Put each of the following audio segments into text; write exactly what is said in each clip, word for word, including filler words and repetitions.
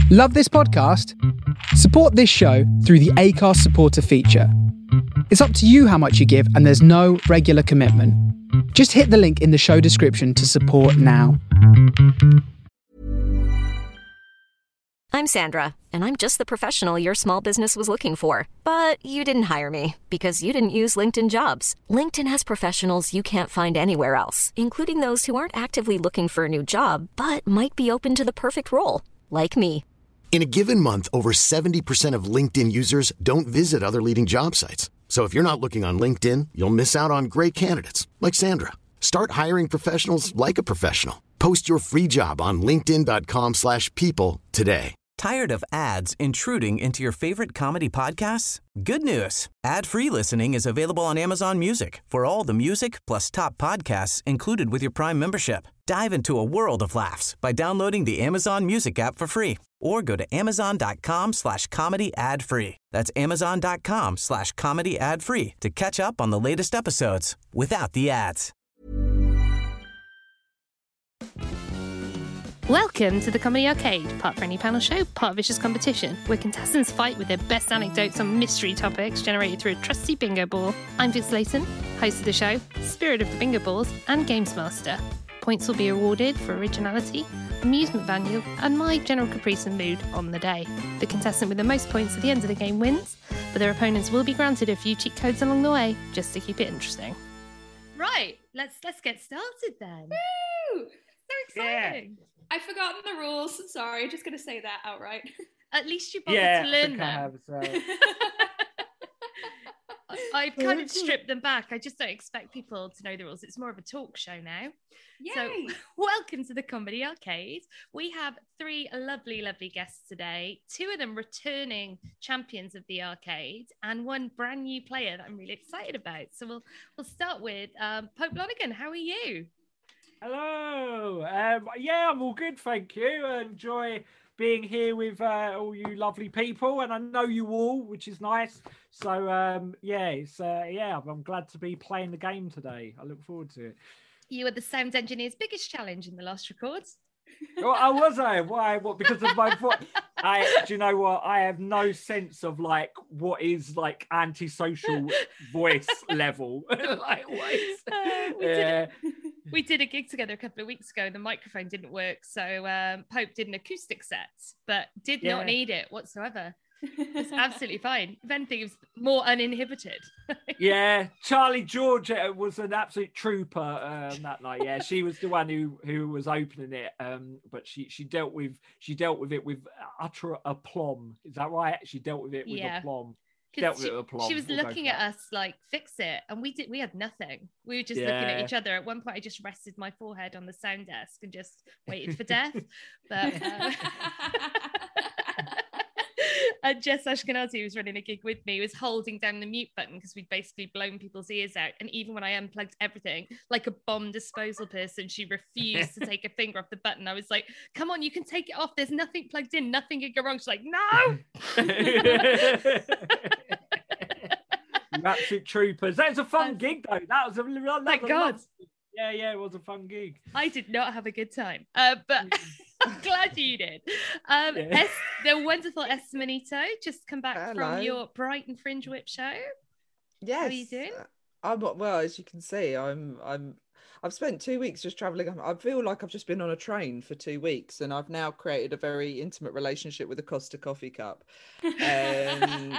Love this podcast? Support this show through the Acast supporter feature. It's up to you how much you give, and there's no regular commitment. Just hit the link in the show description to support now. I'm Sandra, and I'm just the professional your small business was looking for. But you didn't hire me because you didn't use LinkedIn Jobs. LinkedIn has professionals you can't find anywhere else, including those who aren't actively looking for a new job, but might be open to the perfect role, like me. In a given month, over seventy percent of LinkedIn users don't visit other leading job sites. So if you're not looking on LinkedIn, you'll miss out on great candidates like Sandra. Start hiring professionals like a professional. Post your free job on linkedin.com slash people today. Tired of ads intruding into your favorite comedy podcasts? Good news. Ad-free listening is available on Amazon Music for all the music plus top podcasts included with your Prime membership. Dive into a world of laughs by downloading the Amazon Music app for free or go to amazon.com slash comedy ad free. That's amazon.com slash comedy ad free to catch up on the latest episodes without the ads. Welcome to the Comedy Arcade, part Friendly Panel Show, part Vicious Competition, where contestants fight with their best anecdotes on mystery topics generated through a trusty bingo ball. I'm Vic Slayton, host of the show, spirit of the bingo balls, and games master. Points will be awarded for originality, amusement value, and my general caprice and mood on the day. The contestant with the most points at the end of the game wins, but their opponents will be granted a few cheat codes along the way, just to keep it interesting. Right, let's let's get started then. Woo! So exciting. Yeah. I've forgotten the rules. Sorry, just going to say that outright. At least you bothered yeah, to learn I them. have, so. I've kind of stripped them back. I just don't expect people to know the rules. It's more of a talk show now. Yay. So welcome to the Comedy Arcade. We have three lovely, lovely guests today. Two of them returning champions of the arcade and one brand new player that I'm really excited about. So we'll we'll start with um, Pope Lonergan. How are you? Hello. Um, yeah, I'm all good, thank you. I enjoy being here with uh, all you lovely people, and I know you all, which is nice. So um, yeah, it's uh, yeah, I'm glad to be playing the game today. I look forward to it. You were the sound engineer's biggest challenge in the last records. Oh, I was I? Why? What? Because of my voice? I, do you know what? I have no sense of like what is like antisocial voice level. Like what is, uh, we, yeah. did a, we did a gig together a couple of weeks ago. The microphone didn't work, so um, Pope did an acoustic set, but did Yeah. not need it whatsoever. It's absolutely fine. If anything, it was more uninhibited. Yeah, Charlie George uh, was an absolute trooper um, that night. Yeah, she was the one who who was opening it, um, but she she dealt with she dealt with it with utter aplomb. Is that right? She dealt with it with Yeah. aplomb. She, Dealt with it with aplomb. she was We'll go looking for at that. us like, fix it, and we did. We had nothing. We were just looking Yeah. at each other. At one point, I just rested my forehead on the sound desk and just waited for death. But. Uh... And Jess Ashkenazi, who was running a gig with me, was holding down the mute button because we'd basically blown people's ears out. And even when I unplugged everything, like a bomb disposal person, she refused to take a finger off the button. I was like, come on, you can take it off. There's nothing plugged in. Nothing could go wrong. She's like, no. You absolute troopers. That was a fun gig, though. That was a that Thank was a God. lot- Yeah, yeah, it was a fun gig. I did not have a good time, uh, but I'm glad you did. Um, Yeah. Es- the wonderful Esther Manito, just come back Hello. from your Brighton Fringe Whip show. Yes. How are you doing? I'm well, as you can see, I'm I'm I've spent two weeks just traveling. I feel like I've just been on a train for two weeks, and I've now created a very intimate relationship with the Costa coffee cup. Um,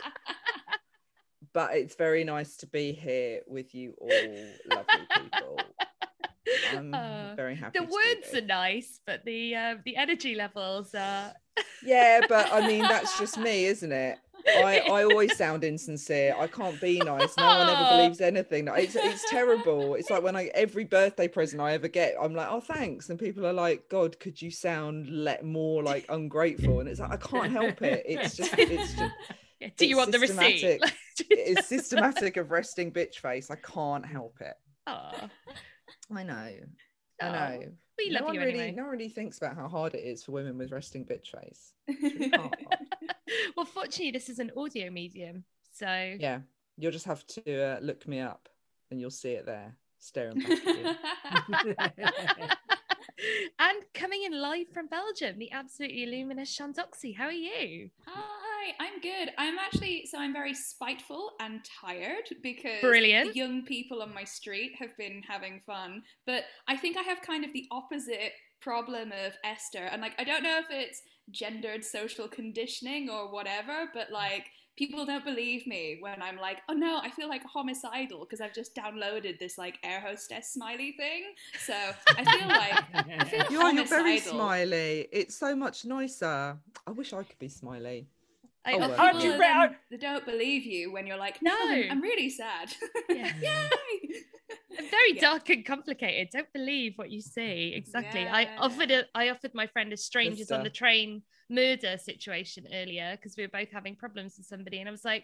but it's very nice to be here with you all, lovely people. I'm Uh, very happy. The to be words here. are nice, but the uh, the energy levels are. Yeah, but I mean that's just me, isn't it? I, I always sound insincere. I can't be nice. No one ever believes anything. It's it's terrible. It's like when I every birthday present I ever get, I'm like, oh thanks, and people are like, God, could you sound let more like ungrateful? And it's like I can't help it. It's just it's just. Yeah, do you want the receipt? systematic. It is systematic of resting bitch face. I can't help it. Aw. I know. I Oh, know. we no love one you really, anyway. no one really thinks about how hard it is for women with resting bitch face. It's really hard. Well, fortunately, this is an audio medium, so Yeah, you'll just have to uh, look me up, and you'll see it there, staring back at you. And coming in live from Belgium, the absolutely luminous Shandoxy. How are you? Hi, I'm good. I'm actually, so I'm very spiteful and tired because Brilliant. the young people on my street have been having fun. But I think I have kind of the opposite problem of Esther. And like, I don't know if it's gendered social conditioning or whatever, but like, people don't believe me when I'm like, oh no, I feel like homicidal because I've just downloaded this like air hostess smiley thing. So I feel like I feel You're, you're homicidal. very smiley. It's so much nicer. I wish I could be smiley. I, Oh, oh, well. People you then, read- they don't believe you when you're like, no, No. I'm, I'm really sad. Yeah. Yay! very Yeah. dark and complicated. Don't believe what you see. Exactly. I Yeah. offered a, I offered my friend a strangers on the Sister. train murder situation earlier because we were both having problems with somebody, and I was like,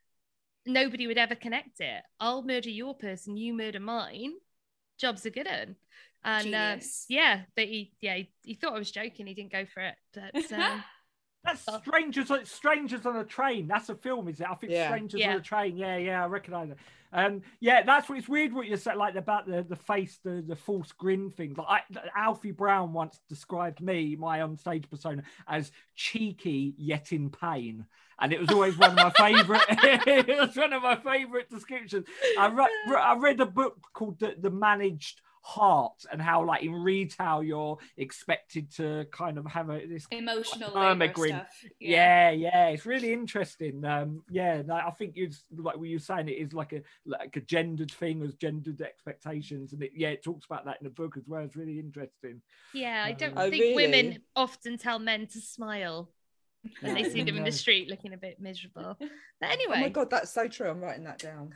nobody would ever connect it. I'll murder your person, you murder mine. Job's a good one. And uh, Genius. yeah, but he, yeah, he, he thought I was joking. He didn't go for it. But um, That's Strangers on Strangers on a Train. That's a film, is it? I think Yeah. Strangers Yeah. on a Train. Yeah, yeah, I recognise it. Um, yeah, that's what it's weird what you said, like about the the face, the the false grin thing. Like I, Alfie Brown once described me, my onstage persona, as cheeky yet in pain, and it was always one of my favourite. It was one of my favourite descriptions. I re- I read a book called The, the Managed Heart, and how like in retail you're expected to kind of have a this Emotional Irma labor grin. stuff. yeah yeah it's really interesting. Um yeah no, I think it's like what you were saying, it is like a like a gendered thing, as gendered expectations, and it yeah it talks about that in the book as well. It's really interesting. yeah, I don't Oh, think really? women often tell men to smile when they see them in No. the street looking a bit miserable. But Oh anyway, my God, that's so true. I'm writing that down.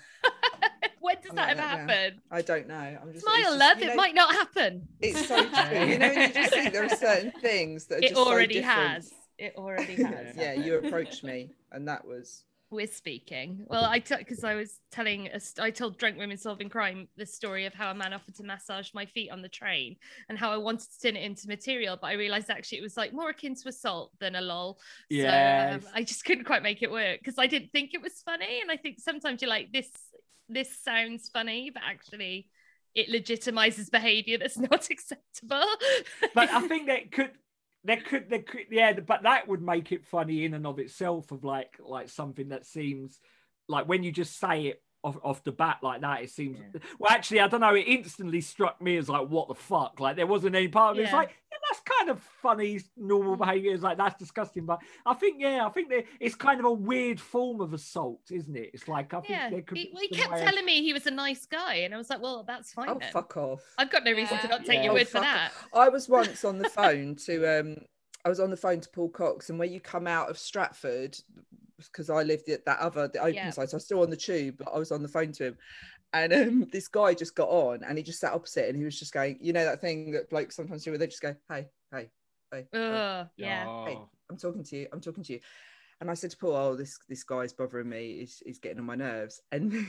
when does I'm that writing ever that down. happen? I don't know. I'm just, it's Smile, just, love. you It know, might not happen. It's so true. You know, you just think there are certain things that are It just so already different. has. It already has. Yeah, you approached me, and that was. We're speaking. Well, I because I was telling us, I told Drunk Women Solving Crime the story of how a man offered to massage my feet on the train, and how I wanted to turn it into material, but I realized actually it was like more akin to assault than a lol. Yes. So um, I just couldn't quite make it work because I didn't think it was funny, and I think sometimes you're like, this, this sounds funny, but actually it legitimizes behavior that's not acceptable. But I think that could there could there could yeah but that would make it funny in and of itself, of like like something that seems like when you just say it off, off the bat like that, it seems Yeah. well actually I don't know, it instantly struck me as like, what the fuck, like there wasn't any part of it. It's Yeah. like, yeah, that's kind of funny normal behavior. It's like, that's disgusting, but I think yeah I think that it's kind of a weird form of assault, isn't it? It's like, I think Yeah, there could he, be well, he some kept way of- telling me he was a nice guy, and I was like, well, that's fine Oh, then. fuck off. I've got no reason to Yeah. not take Yeah. your Oh, word for fuck that. I was once on the phone to um I was on the phone to Paul Cox, and where you come out of Stratford, because I lived at that other the open Yeah. side, so I was still on the tube, but I was on the phone to him, and um, this guy just got on, and he just sat opposite, and he was just going, you know that thing that blokes sometimes do where they just go, hey, hey, hey, hey, Ugh, yeah. hey, Oh. I'm talking to you, I'm talking to you. And I said to Paul, oh, this this guy's bothering me, he's, he's getting on my nerves. And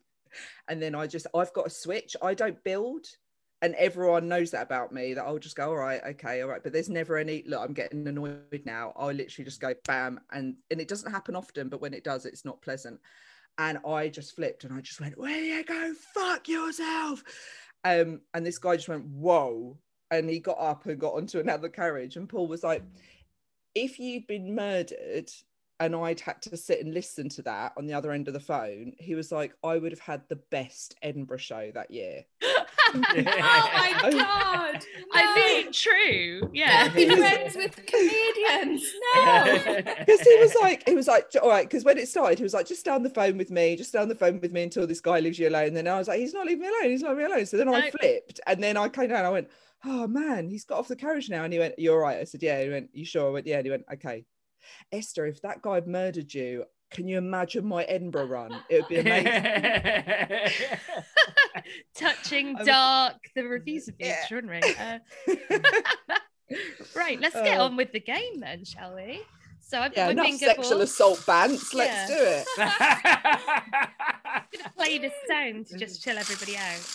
and then I just, I've got a switch, I don't build. And everyone knows that about me, that I'll just go, all right, okay, all right. But there's never any, look, I'm getting annoyed now. I literally just go bam. And, and it doesn't happen often, but when it does, it's not pleasant. And I just flipped and I just went, where you go, fuck yourself. Um, and this guy just went, whoa. And he got up and got onto another carriage. And Paul was like, if you'd been murdered and I'd had to sit and listen to that on the other end of the phone, he was like, I would have had the best Edinburgh show that year. Oh my God. I No. mean, true. Yeah. Be friends with comedians. No. Because he was like, he was like, all right, because when it started, he was like, just stay on the phone with me, just stay on the phone with me until this guy leaves you alone. And then I was like, he's not leaving me alone, he's not leaving me alone. So then I No. flipped, and then I came down, I went, oh man, he's got off the carriage now. And he went, you're right. I said, yeah. He went, you sure? I went, yeah. And he went, okay. Esther, if that guy had murdered you, can you imagine my Edinburgh run? It would be amazing. Touching, I'm- dark, the reviews would be Yeah. extraordinary. Uh, right, let's get Oh. on with the game then, shall we? So I've got Yeah, my enough bingo sexual board. assault bants. Let's Yeah. do it. I'm gonna play this down to just chill everybody out.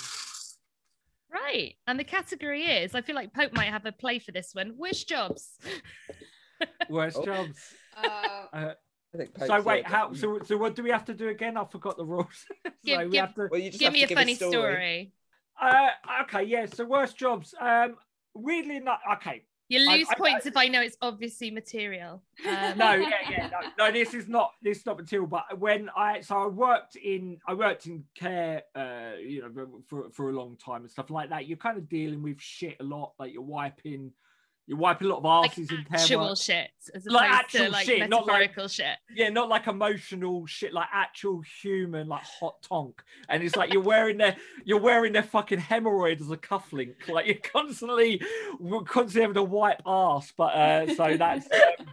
Right, and the category is, I feel like Pope might have a play for this one. Wish jobs. Worst Oh. jobs. Uh, Uh, I think so Pope's wait, yeah, how? definitely. So so what do we have to do again? I forgot the rules. so Give- we give- have to. Well, you just Give have me to a give funny a story. story. Uh, okay, yeah. So worst jobs. Um, weirdly enough, okay. You lose I, I, points I, if I know it's obviously material. Um, no, yeah, yeah, no, no. This is not this is not material. But when I so I worked in I worked in care, uh, you know, for for a long time and stuff like that. You're kind of dealing with shit a lot. Like you're wiping, you're wiping a lot of asses like in care actual work. shit, as opposed Like actual to like shit, not like- metaphorical shit. Yeah, not like emotional shit, like actual human, like hot tonk. And it's like you're wearing their you're wearing their fucking hemorrhoid as a cufflink. Like you're constantly constantly having to wipe ass. But uh so that's um,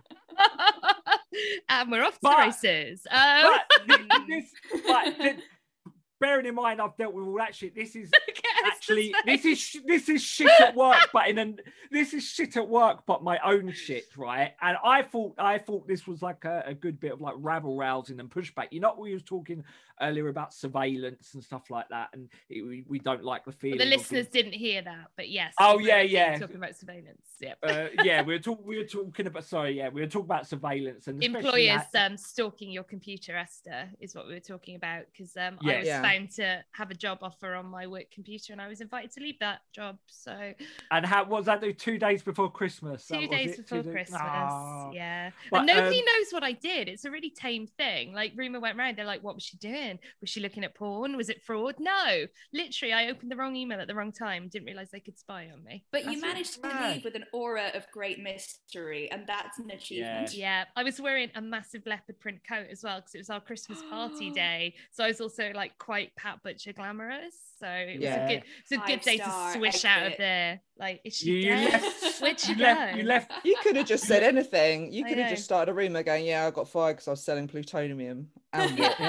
And we're off to But- the races. Um, but this, but th- bearing in mind I've dealt with all that shit. This is actually this is sh- this is shit at work, but in an this is shit at work, but my own shit, right? And I thought I thought this was like a, a good bit of like rabble rousing and pushback. You know, we was talking earlier about surveillance and stuff like that, and it, we, we don't like the feeling. the of listeners it. didn't hear that, but yes. Oh, we yeah, were yeah. talking about surveillance. Yeah. Uh, yeah, we were talking. We were talking about. Sorry, yeah, we were talking about surveillance and especially Employers that- um, stalking your computer, Esther, is what we were talking about, because um, Yeah. I was Yeah. found to have a job offer on my work computer, and I was invited to leave that job. So And how what was that? Do two days before Christmas? two That was days it? before Two days- Christmas, Ah. yeah. But, and nobody um, knows what I did. It's a really tame thing. Like, rumor went round. They're like, "What was she doing? Was she looking at porn? Was it fraud?" No, literally, I opened the wrong email at the wrong time. Didn't realize they could spy on me. But you That's managed to mad. leave with an aura of great mystery, and that's an achievement. Yeah, I was wearing a massive leopard print coat as well because it was our Christmas party day. So I was also like quite Pat Butcher glamorous. So it was Yeah. a good, it was a good day to Five-star swish out of exit. there. Like, is You, she you dead? left. Where'd she you go? left. You left. You could have just said anything. You I could have know. just started a rumour going, yeah, I got fired because I was selling plutonium. And what?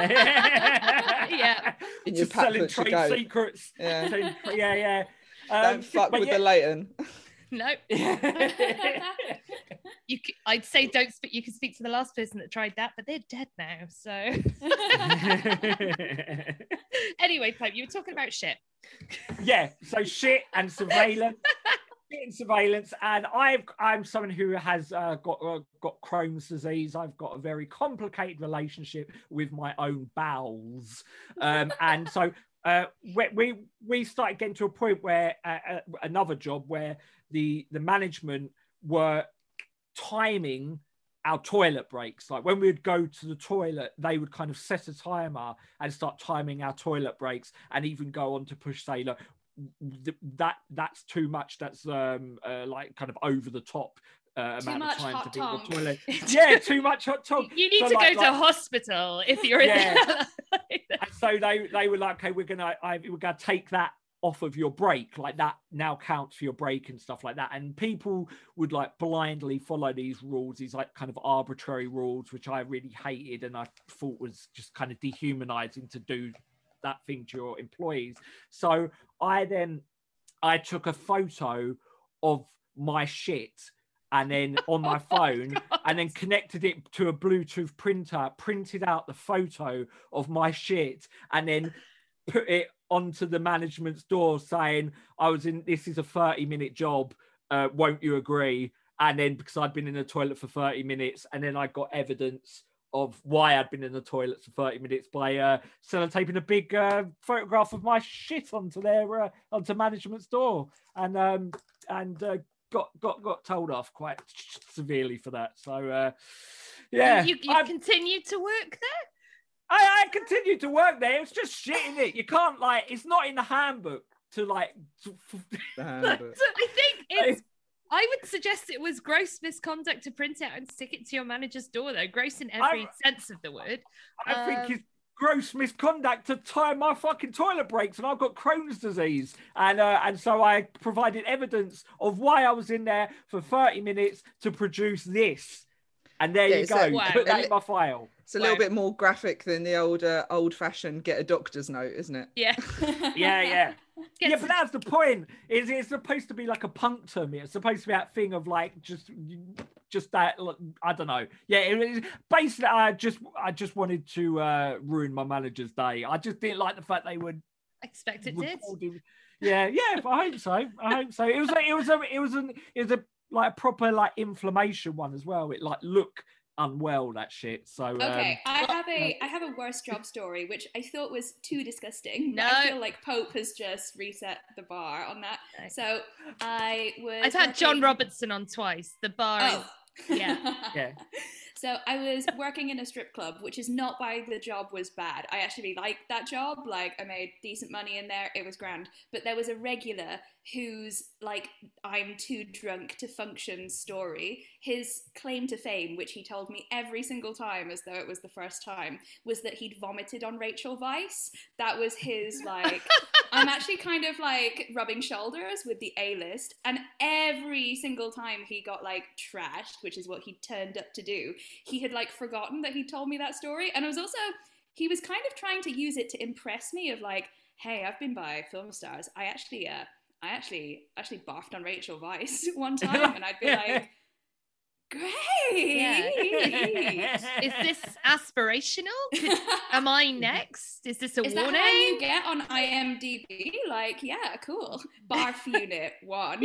Yeah. In your Just Pat selling Butcher trade goat. secrets. Yeah. Selling- yeah, yeah. Um, Don't fuck but with yeah- the Leighton. No, you. c- I'd say don't speak. You can speak to the last person that tried that, but they're dead now. So anyway, Pope, you were talking about shit. yeah. So shit and surveillance. Shit and surveillance, and I've I'm someone who has uh, got uh, got Crohn's disease. I've got a very complicated relationship with my own bowels, um, and so uh, we, we we started getting to a point where uh, uh, another job where the the management were timing our toilet breaks. Like when we'd go to the toilet, they would kind of set a timer and start timing our toilet breaks, and even go on to push say, look, th- that that's too much. That's um uh, like kind of over the top. Uh, Too amount much of time hot to be in tonk. the toilet. Yeah, too much hot tonk. You need So, to like- go to like- hospital if you're in Yeah. there. And so they they were like, okay, we're gonna I, we're gonna take that off of your break, like that now counts for your break and stuff like that. And people would like blindly follow these rules, these like kind of arbitrary rules, which I really hated and I thought was just kind of dehumanizing to do that thing to your employees. So I then I took a photo of my shit and then on my phone and then connected it to a Bluetooth printer, printed out the photo of my shit and then put it onto the management's door saying, I was in, this is a thirty minute job. Uh, won't you agree? And then because I'd been in the toilet for thirty minutes and then I got evidence of why I'd been in the toilet for thirty minutes by uh, sellotaping a big uh, photograph of my shit onto their, uh, onto management's door. And, um, and, uh, got got got told off quite severely for that. So uh yeah, You, you I've- continued to work there? I, I continued to work there. It's just shit in it. You can't like it's not in the handbook to like to, The handbook. So I think it's. I would suggest it was gross misconduct to print out and stick it to your manager's door, though. Gross in every I- sense of the word. I Um, think it's gross misconduct to time my fucking toilet breaks, and I've got Crohn's disease, and uh, and so I provided evidence of why I was in there for thirty minutes to produce this, and there Yeah, you it's go. like- Wow. Put that in my file. It's a little Wow. bit more graphic than the old uh, old-fashioned get a doctor's note, isn't it? Yeah. Yeah, yeah. Get Yeah, some- but that's the point. Is it's supposed to be like a punctum. It's supposed to be that thing of like just, just that. I don't know. Yeah, it, it, basically, I just, I just wanted to uh, ruin my manager's day. I just didn't like the fact they would. Expect it did. recording- Yeah, yeah. I hope so. I hope so. It was, a, it was a, it was an, it was a like a proper like inflammation one as well. It like look unwell, that shit. So okay, um, I have a I have a worse job story, which I thought was too disgusting. No. But I feel like Pope has just reset the bar on that. So I was. I've had John working- Robertson on twice. The bar Oh. is yeah. yeah. So I was working in a strip club, which is not why the job was bad. I actually liked that job. Like, I made decent money in there. It was grand. But there was a regular whose, like, I'm too drunk to function story. His claim to fame, which he told me every single time as though it was the first time, was that he'd vomited on Rachel Weisz. That was his, like, I'm actually kind of, like, rubbing shoulders with the A-list. And every single time he got, like, trashed, which is what he turned up to do, he had, like, forgotten that he told me that story. And it was also, he was kind of trying to use it to impress me of, like, hey, I've been by film stars. I actually, uh, I actually, actually barfed on Rachel Weisz one time. And I'd be like, great. Yeah. Is this aspirational? Could, am I next? Is this a Is warning? that how you get on I M D B? Like, yeah, cool. Barf unit one.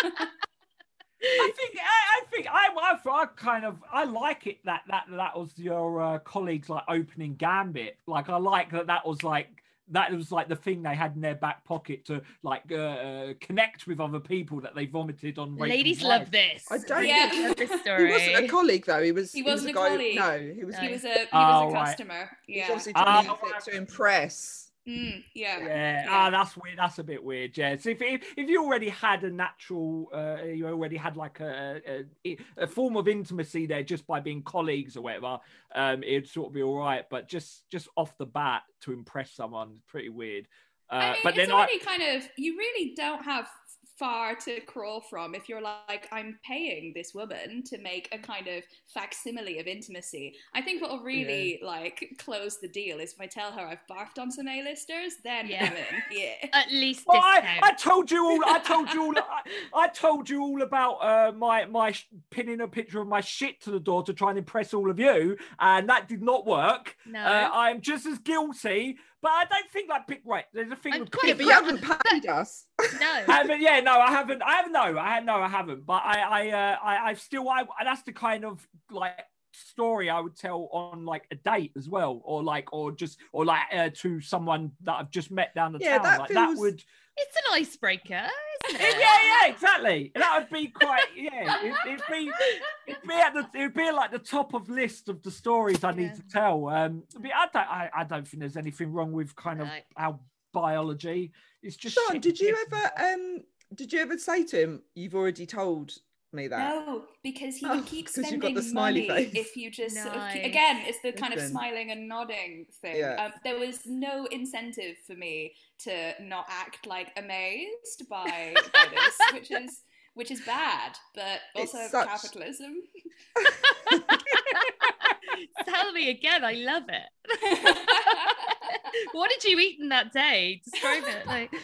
I think I, I think I, I I kind of I like it that that that was your uh, colleagues like opening gambit. Like I like that that was like that was like the thing they had in their back pocket to like uh, uh, connect with other people that they vomited on. Rachel Ladies Weisz. love this. I don't Yeah. think Love this he story. wasn't a colleague though. He was. He was wasn't a a guy. colleague. No, he was. He He was was, a he Oh, was a right. customer. Yeah. obviously Ah, trying to use it to impress. Mm, yeah. Yeah, ah, that's weird. That's a bit weird. Yeah, so if if, if you already had a natural, uh, you already had like a, a a form of intimacy there just by being colleagues or whatever, um, it'd sort of be all right. But just just off the bat to impress someone, pretty weird. Uh, I mean, but it's then already I, kind of, you really don't have far to crawl from if you're like, I'm paying this woman to make a kind of facsimile of intimacy. I think what will really like close the deal is if I tell her I've barfed on some A-listers, then Yeah. I'm in. Yeah. At least well, I, discount. I told you all. I told you all. I, I told you all about uh, my my sh- pinning a picture of my shit to the door to try and impress all of you, and that did not work. No. Uh, I'm just as guilty. But I don't think like pick right. There's a thing I'm with quite Yeah, pick but you haven't paid us. No. I haven't, yeah, no, I haven't. I haven't. No, I no, I haven't. But I, I, uh, I, I've still. I that's the kind of like story I would tell on like a date as well, or like, or just, or like uh, to someone that I've just met down the Yeah, town. that like feels- that would. It's an icebreaker, isn't Yeah, it? yeah, exactly. That would be quite. Yeah, it, it'd be. It'd be at the. It'd be like the top of list of the stories I need Yeah. to tell. Um, but I don't. I, I don't think there's anything wrong with kind of No. our biology. It's just. Sean, shit did you gifts and ever stuff. um did you ever say to him, you've already told me that? No, because he Oh, would keep 'cause you've spending got the smiley money face. if you just sort of keep, Nice. again, it's the kind of Listen. smiling and nodding thing. Yeah. Um, there was no incentive for me to not act like amazed by, by this, which is which is bad, but It's also such- capitalism. Tell me again. I love it. What did you eat in that day? Describe it. Like,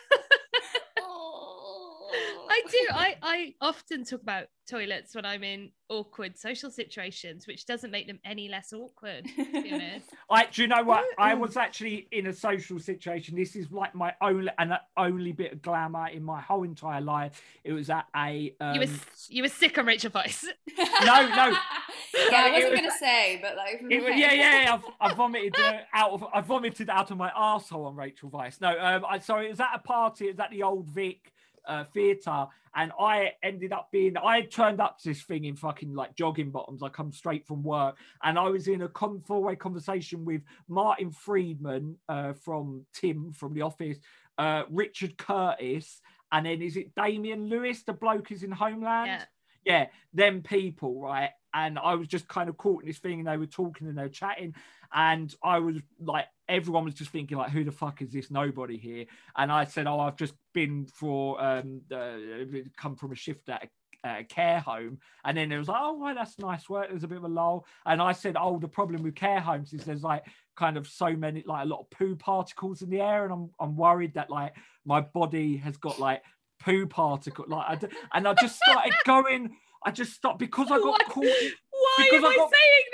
I do. I, I often talk about toilets when I'm in awkward social situations, which doesn't make them any less awkward, to be honest. I, do you know what? I Mm. was actually in a social situation. This is like my only and only bit of glamour in my whole entire life. It was at a. Um, You were you were sick on Rachel Weisz. No, no. Yeah, I It wasn't was- gonna say, but like, It was, yeah, yeah, yeah. I've, I vomited uh, out of I vomited out of my arsehole on Rachel Weisz. No, um, I sorry, it was at a party. It was at the Old Vic uh, Theatre, and I ended up being. I turned up to this thing in fucking like jogging bottoms. I come straight from work, and I was in a con- four-way conversation with Martin Friedman uh, from Tim from The Office, uh, Richard Curtis, and then is it Damian Lewis, the bloke who's in Homeland? Yeah. Yeah, them people, right? And I was just kind of caught in this thing, and they were talking and they were chatting, and I was like, everyone was just thinking like, who the fuck is this nobody here? And I said, oh, I've just been for um, uh, come from a shift at a, at a care home, and then it was like, oh, well, that's nice work. There's a bit of a lull, and I said, oh, the problem with care homes is there's like kind of so many, like a lot of poo particles in the air, and I'm I'm worried that like my body has got like poo particle, like I d- and I just started going. I just stopped because I got What? caught. Why Because am I I got- saying this?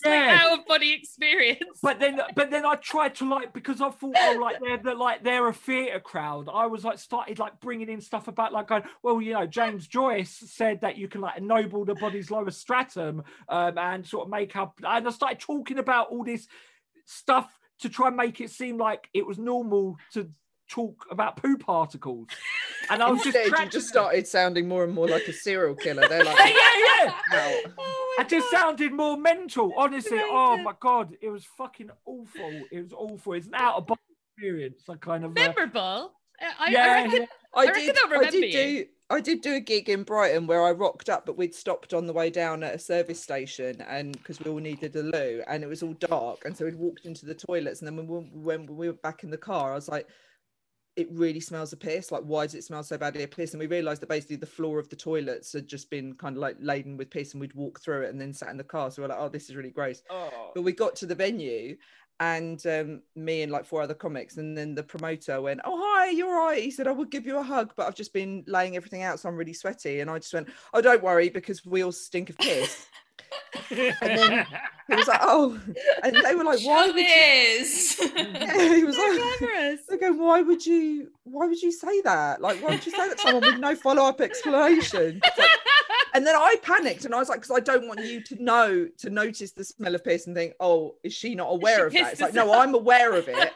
Yeah. like out of body experience. But then, but then I tried to like because I thought, oh, like they're, they're like they're a theatre crowd. I was like started like bringing in stuff about like going, well, you know, James Joyce said that you can like ennoble the body's lower stratum um, and sort of make up. And I started talking about all this stuff to try and make it seem like it was normal to talk about poo particles. And I was just Instead, you just started sounding more and more like a serial killer. They're like, yeah, yeah. Ow. Oh I just sounded more mental. Honestly, oh my god, it was fucking awful. It was awful. It's an out of body experience. I kind of uh, memorable. I, yeah, I reckon, yeah. I, I reckon did. they'll remember I did you. do. I did do a gig in Brighton where I rocked up, but we'd stopped on the way down at a service station, and because we all needed a loo, and it was all dark, and so we'd walked into the toilets, and then when we, when we were back in the car, I was like, it really smells of piss. Like, why does it smell so badly of piss? And we realised that basically the floor of the toilets had just been kind of like laden with piss, and we'd walk through it and then sat in the car. So we're like, oh, this is really gross. Oh. But we got to the venue, and um, me and like four other comics, and then the promoter went, oh, hi, you're right. He said, I would give you a hug, but I've just been laying everything out, so I'm really sweaty. And I just went, oh, don't worry, because we all stink of piss. And then he was like, oh, and they were like, why would you? Yeah, he was like, they go, why would you? Why would you say that? Like, why would you say that to someone with no follow-up explanation? Like, and then I panicked, and I was like, because I don't want you to know to notice the smell of piss and think, oh, is she not aware of that? It's like, no, I'm aware of it.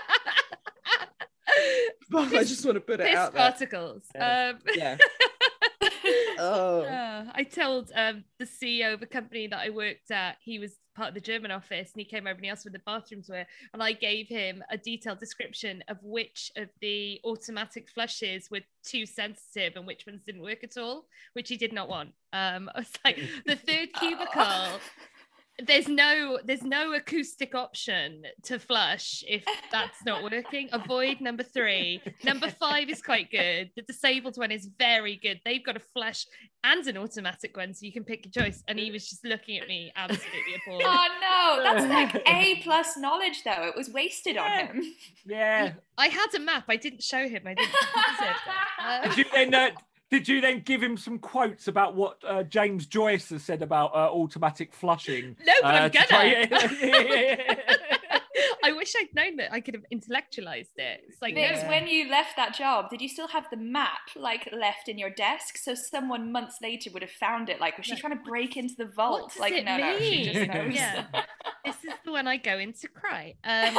But I just want to put it Piss out there. particles. Yeah. Um, Yeah. Oh. Uh, I told um, the C E O of a company that I worked at, he was part of the German office, and he came over and he asked where the bathrooms were, and I gave him a detailed description of which of the automatic flushes were too sensitive and which ones didn't work at all, which he did not want. Um, I was like, the third cubicle, there's no there's no acoustic option to flush if that's not working. Avoid number three. Number five is quite good. The disabled one is very good. They've got a flush and an automatic one, so you can pick your choice. And he was just looking at me absolutely appalled. Oh no, that's like A plus knowledge though. It was wasted on him. Yeah. I had a map. I didn't show him. I didn't use it. Uh, Did you then? Uh, Did you then give him some quotes about what uh, James Joyce has said about uh, automatic flushing? No, but uh, I'm to gonna. try- I wish I'd known that I could have intellectualized it. It's like, Vix, no. when you left that job, did you still have the map like left in your desk? So someone months later would have found it. Like, was she trying to break into the vault? What does Like, it no, no, she just mean? knows. Yeah. This is the one I go in to cry. Um,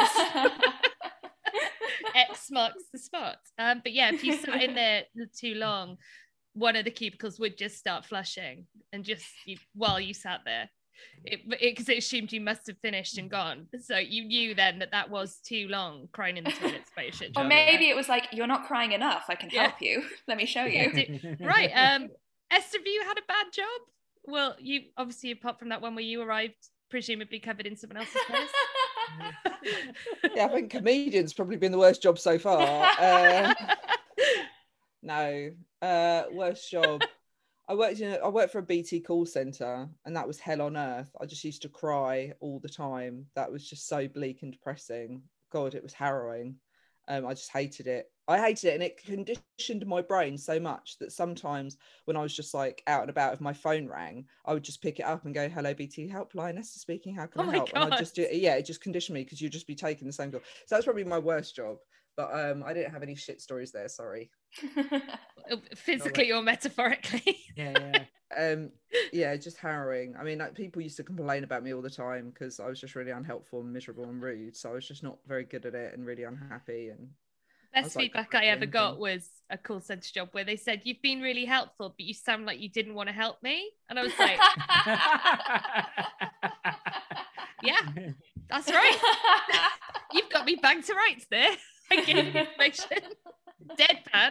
X marks the spot. Um, but yeah, if you sat in there too long, one of the cubicles would just start flushing, and just you, while you sat there, it because it, it assumed you must have finished and gone, so you knew then that that was too long crying in the toilets by your shit Or job. maybe it was like, you're not crying enough. I can Yeah. help you. Let me show you. Right. Um, Esther, have you had a bad job? Well, you obviously, apart from that one where you arrived presumably covered in someone else's piss. Yeah, I think comedian's probably been the worst job so far. Uh, no, uh, worst job. I worked in. A, I worked for a B T call center, and that was hell on earth. I just used to cry all the time. That was just so bleak and depressing. God, it was harrowing. Um, I just hated it. I hated it, and it conditioned my brain so much that sometimes when I was just like out and about, if my phone rang, I would just pick it up and go, "Hello, B T Helpline, Esther speaking. How can Oh I my help?" And I God. just do. Yeah, it just conditioned me because you'd just be taking the same job. So that's probably my worst job. But um, I didn't have any shit stories there. Sorry. Physically or metaphorically. Yeah, yeah. um yeah, just harrowing. I mean, like, people used to complain about me all the time because I was just really unhelpful and miserable and rude, so I was just not very good at it and really unhappy. And Best was like, feedback I ever anything. got was a call centre job where they said, "You've been really helpful, but you sound like you didn't want to help me." And I was like, "Yeah, that's right. You've got me back to rights there. I gave you information. Deadpan."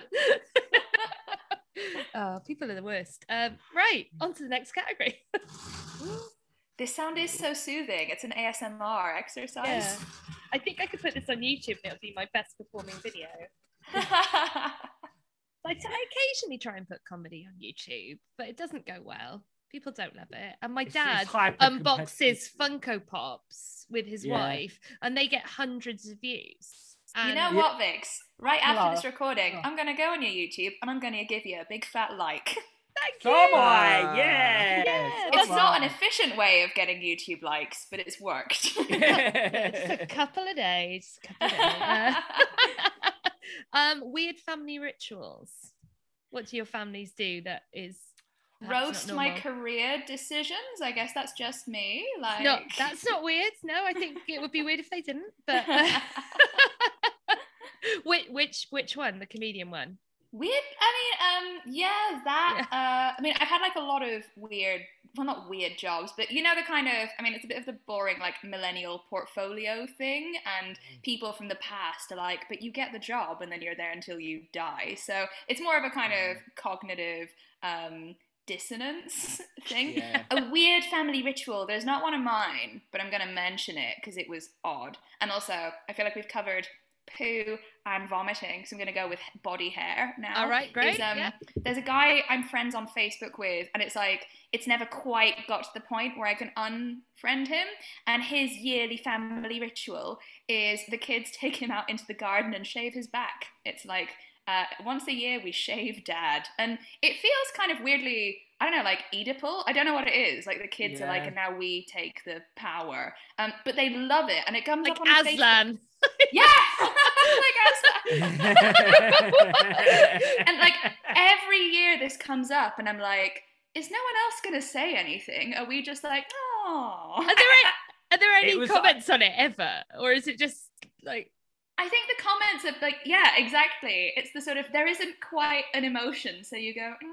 Oh, people are the worst. Um, right, on to the next category. This sound is so soothing. It's an A S M R exercise. Yeah. I think I could put this on YouTube and it'll be my best performing video. Like, I occasionally try and put comedy on YouTube, but it doesn't go well. People don't love it. And my It's- dad it's hyper-competitive. unboxes Funko Pops with his Yeah. wife, and they get hundreds of views. You And know what, Vix? Right after What? this recording, What? I'm going to go on your YouTube and I'm going to give you a big fat like. Thank Tom you. I, yeah. Yeah, It's not an efficient way of getting YouTube likes, but it's worked. Just a couple of days. Couple of days. Uh, um, weird family rituals. What do your families do that is perhaps Roast not my normal? career decisions. I guess that's just me. Like, No, that's not weird. No, I think it would be weird if they didn't. But uh, which which which one? The comedian one? Weird. I mean, um, yeah, that. Yeah. Uh, I mean, I've had like a lot of weird, well, not weird jobs, but you know, the kind of. I mean, it's a bit of the boring like millennial portfolio thing, and people from the past are like, "But you get the job, and then you're there until you die." So it's more of a kind of cognitive um, dissonance thing. Yeah. A weird family ritual. There's not one of mine, but I'm going to mention it because it was odd, and also I feel like we've covered poo and vomiting, so I'm going to go with body hair now. All right, great. Is, um, yeah. There's a guy I'm friends on Facebook with, and it's like it's never quite got to the point where I can unfriend him, and his yearly family ritual is the kids take him out into the garden and shave his back. It's like uh, once a year we shave dad, and it feels kind of weirdly, I don't know, like Oedipal. I don't know what it is. Like the kids Yeah. are like, and now we take the power. Um, but they love it, and it comes Like up on Facebook. Aslan. Yeah, like Aslan. And like every year this comes up, and I'm like, is no one else gonna say anything? Are we just like, oh? Are there any, are there any It was- comments on it ever, or is it just like? I think the comments are like, yeah, exactly. It's the sort of, there isn't quite an emotion, so you go,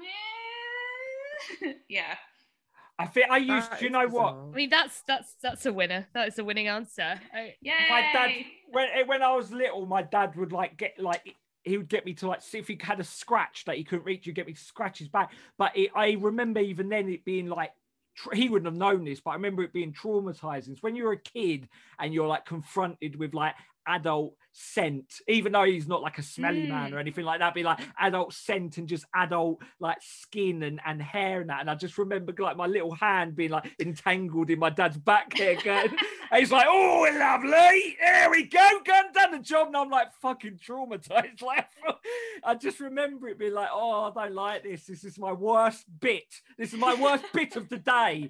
eh. Yeah. I think I used. That Do you is know what? bizarre. I mean, that's that's that's a winner. That is a winning answer. I, Yay. My dad, when when I was little, my dad would like get like he would get me to like see if he had a scratch that he couldn't reach. He'd get me to scratch his back. But it, I remember even then it being like tr- he wouldn't have known this, but I remember it being traumatizing. It's when you're a kid and you're like confronted with like adult scent, even though he's not like a smelly Mm. man or anything like that, be like adult scent and just adult like skin and, and hair and that. And I just remember like my little hand being like entangled in my dad's back hair going, and he's like, oh, lovely, there we go, gone, done the job. And I'm like fucking traumatized. Like, I just remember it being like, oh, I don't like this. This is my worst bit. This is my worst bit of the day.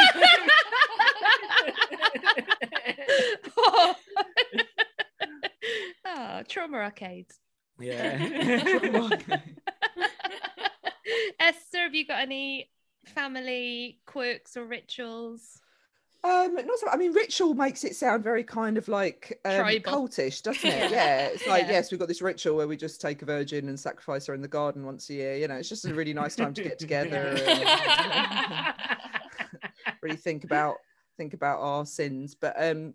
oh. oh, trauma arcades. Yeah. Esther, have you got any family quirks or rituals? Um, not so. I mean, ritual makes it sound very kind of like um, Tribal. cultish, doesn't it? Yeah, it's like Yeah. yes, we've got this ritual where we just take a virgin and sacrifice her in the garden once a year. You know, it's just a really nice time to get together and really think about think about our sins. But um,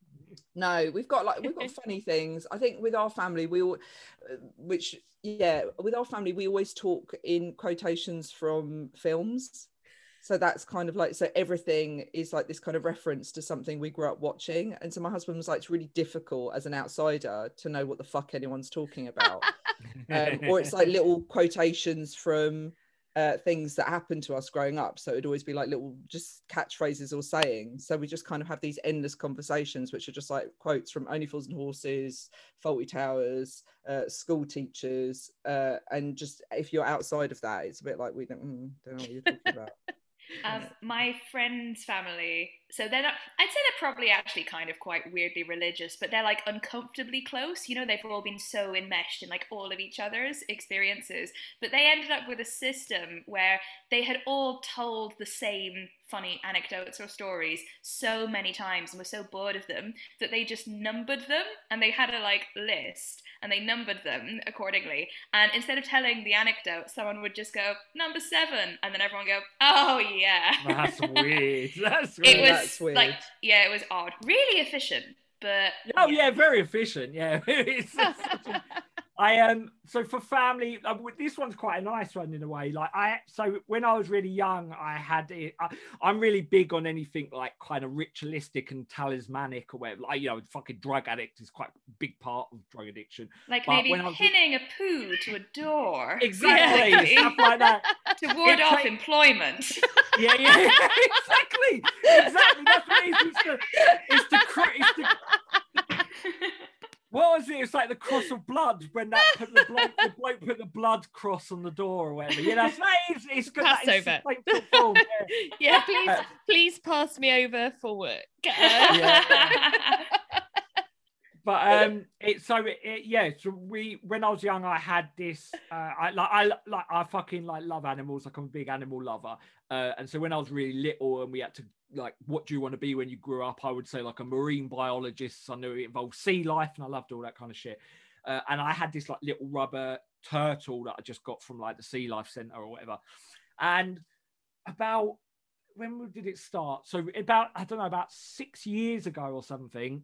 no, we've got like we've got funny things. I think with our family, we all, uh, which yeah, with our family, we always talk in quotations from films. So that's kind of like, so everything is like this kind of reference to something we grew up watching. And so my husband was like, it's really difficult as an outsider to know what the fuck anyone's talking about. um, or it's like little quotations from uh, things that happened to us growing up. So it'd always be like little just catchphrases or sayings. So we just kind of have these endless conversations, which are just like quotes from Only Fools and Horses, Fawlty Towers, uh, school teachers. Uh, and just if you're outside of that, it's a bit like, we don't, mm, don't know what you're talking about. Um, my friend's family, so they're not, I'd say they're probably actually kind of quite weirdly religious, but they're like uncomfortably close. You know, they've all been so enmeshed in like all of each other's experiences, but they ended up with a system where they had all told the same funny anecdotes or stories so many times and were so bored of them that they just numbered them, and they had a like list and they numbered them accordingly. And instead of telling the anecdote, someone would just go number seven, and then everyone go, oh yeah. That's weird. That's weird. It was That's weird. like, yeah, it was odd, really efficient, but Oh yeah, very efficient. Yeah, It's such a- I um. So for family, uh, this one's quite a nice one in a way. Like I, so when I was really young, I had it. I, I'm really big on anything like kind of ritualistic and talismanic or whatever. Like, you know, fucking drug addict is quite a big part of drug addiction. like But maybe when I was- pinning a poo to a door. Exactly, basically, stuff like that. to ward It off tra- employment. Yeah, yeah, exactly, exactly. That's what it is. It's the, it's the, cr- it's the what was it? It's like the cross of blood when that put the, bloke, the bloke put the blood cross on the door or whatever. You know, it's, it's, it's good. That is Passover. the same form, yeah. Yeah, please, Uh, please pass me over for work. Yeah. But um, it's so it, it, yeah. So we, when I was young, I had this. Uh, I like I like I fucking like love animals. Like I'm a big animal lover. Uh, and so when I was really little, and we had to like, what do you want to be when you grew up? I would say like a marine biologist. So I knew it involved sea life, and I loved all that kind of shit. Uh, and I had this like little rubber turtle that I just got from like the Sea Life Centre or whatever. And about when did it start? So about I don't know about six years ago or something.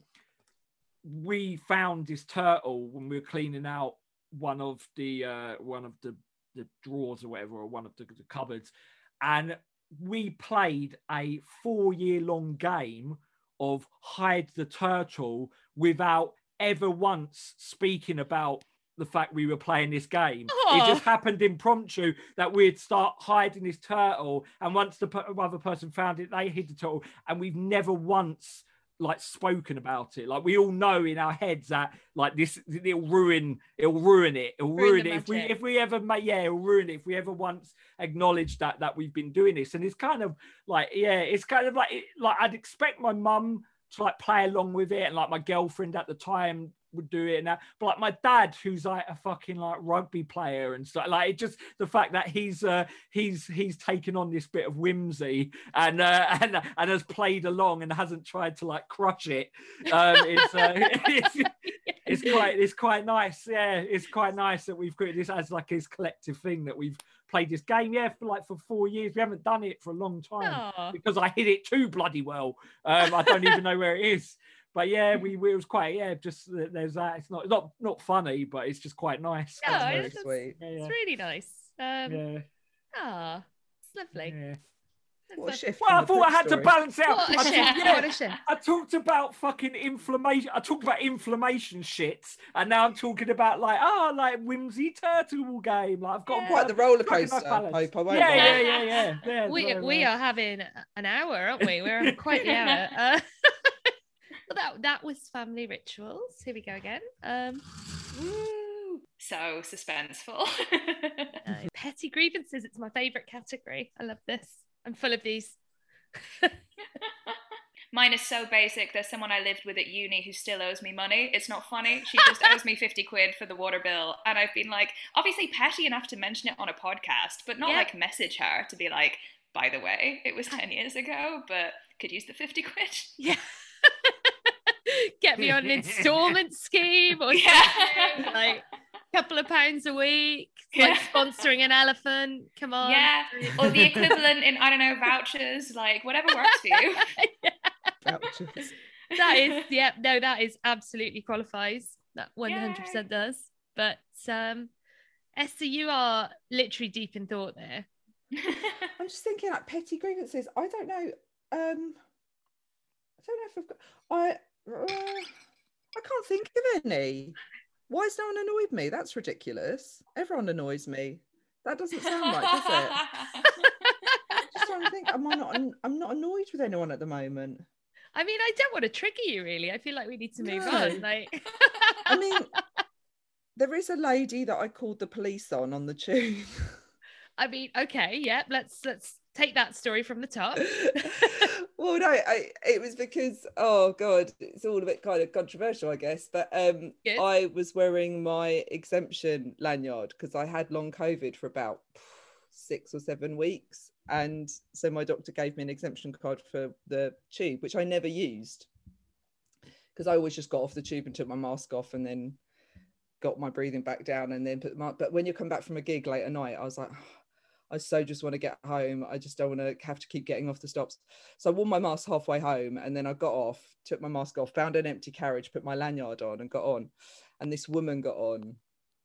We found this turtle when we were cleaning out one of the uh, one of the, the drawers or whatever, or one of the, the cupboards, and we played a four-year-long game of hide the turtle without ever once speaking about the fact we were playing this game. Aww. It just happened impromptu that we'd start hiding this turtle, and once the other person found it, they hid the turtle, and we've never once like spoken about it. Like we all know in our heads that like this it'll ruin it'll ruin it it'll ruin, Ruin it if we magic. if we ever make yeah it'll ruin it if we ever once acknowledge that that we've been doing this. And it's kind of like yeah it's kind of like like I'd expect my mum to like play along with it, and like my girlfriend at the time would do it, and that, but like my dad, who's like a fucking like rugby player and stuff, like it just the fact that he's uh he's he's taken on this bit of whimsy and uh and, and has played along and hasn't tried to like crush it. Um it's uh it's, it's quite it's quite nice. Yeah, it's quite nice that we've got this as like this collective thing that we've played this game yeah for like for four years. We haven't done it for a long time Aw. because I hit it too bloody well. um I don't even know where it is. But yeah, we, we it was quite yeah. Just uh, there's that. It's not not not funny, but it's just quite nice. No, That's it's, very it's, sweet. Yeah, yeah. it's really nice. Um, Yeah. Ah, it's lovely. Yeah. It's What a lovely. shift Well, from I the thought I Prince had to story. balance out. What a I shift, talked, yeah, what a shift. I talked about fucking inflammation. I talked about inflammation shits, and now I'm talking about like oh, like whimsy turtle game. Like I've got Yeah. Quite the roller fucking nice coaster. balance. Hope I won't Yeah, lie. yeah, yeah, yeah, yeah. We so, we uh, are having an hour, aren't we? We're having quite the hour. Uh, well, that that was family rituals. Here we go again. Um, Woo. So suspenseful. uh, petty grievances. It's my favourite category. I love this. I'm full of these. Mine is so basic. There's someone I lived with at uni who still owes me money. It's not funny. She just owes me fifty quid for the water bill. And I've been like, obviously petty enough to mention it on a podcast, but not Yeah. like message her to be like, by the way, it was ten years ago, but could use the fifty quid. Yeah. Get me on an instalment scheme or Yeah. something, like a couple of pounds a week, Yeah. like sponsoring an elephant. Come on. Yeah. Or the equivalent in, I don't know, vouchers, like whatever works for you. Vouchers. That is, yeah, no, that is absolutely qualifies. That one hundred percent does. But um, Esther, you are literally deep in thought there. I'm just thinking like petty grievances. I don't know. Um, I don't know if I've got. I uh, I can't think of any. Why has no one annoyed me? That's ridiculous. Everyone annoys me. That doesn't sound right, does it? Just trying to think. Am I not? I'm not annoyed with anyone at the moment. I mean, I don't want to trigger you, really. I feel like we need to move No. on. Like, I mean, there is a lady that I called the police on on the tube. I mean, okay, yeah, let's let's take that story from the top. Well, no, I, it was because, oh God, it's all a bit kind of controversial, I guess. But um, Good. I was wearing my exemption lanyard because I had long COVID for about six or seven weeks. And so my doctor gave me an exemption card for the tube, which I never used because I always just got off the tube and took my mask off and then got my breathing back down and then put my, but when you come back from a gig late at night, I was like, I so just want to get home. I just don't want to have to keep getting off the stops. So I wore my mask halfway home and then I got off, took my mask off, found an empty carriage, put my lanyard on and got on. And this woman got on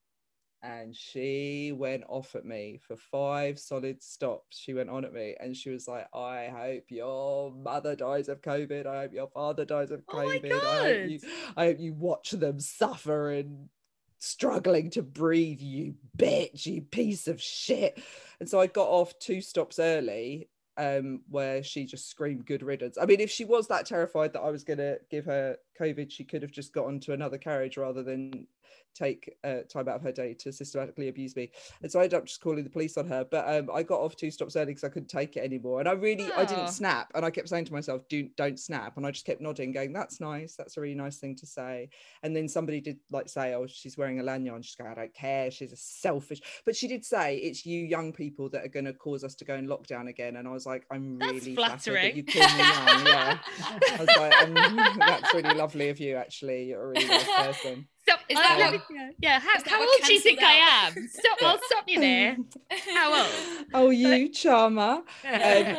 and she went off at me for five solid stops. She went on at me and she was like, I hope your mother dies of COVID. I hope your father dies of Oh my COVID. I, hope you, God. I hope you watch them suffer and struggling to breathe, you bitch, you piece of shit. And so I got off two stops early, um, where she just screamed good riddance. I mean, if she was that terrified that I was going to give her COVID, she could have just got onto another carriage rather than take uh, time out of her day to systematically abuse me. And so I ended up just calling the police on her. But um, I got off two stops early because I couldn't take it anymore. And I really, oh. I didn't snap. And I kept saying to myself, do, don't snap. And I just kept nodding, going, that's nice. That's a really nice thing to say. And then somebody did like say, oh, she's wearing a lanyard. And she's going, I don't care. She's a selfish. But she did say, it's you young people that are going to cause us to go in lockdown again. And I was like, I'm that's really flattering. That you call me young. Yeah. I was like, um, that's really lovely of you, actually. You're a really nice person. Stop. Is that um, what, yeah, how, how old do you think out? I am? Stop, I'll stop you there. How old? Oh, you charmer. Um,